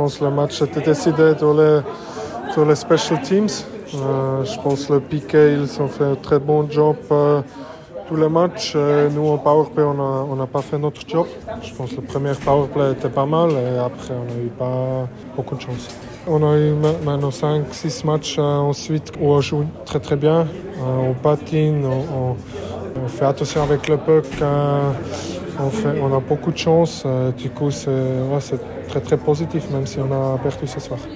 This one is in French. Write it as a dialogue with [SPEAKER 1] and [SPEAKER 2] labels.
[SPEAKER 1] pense que le match était décidé sur les special teams. Je pense que le Piqué, ils ont fait un très bon job tous les matchs. Nous, en powerplay, on n'a pas fait notre job. Je pense que le premier powerplay était pas mal et après, on n'a eu pas beaucoup de chance. On a eu maintenant 5-6 matchs ensuite où on joue très très bien. On patine, on fait attention avec le puck. On a beaucoup de chance. Du coup, c'est très très positif, même si on a perdu ce soir.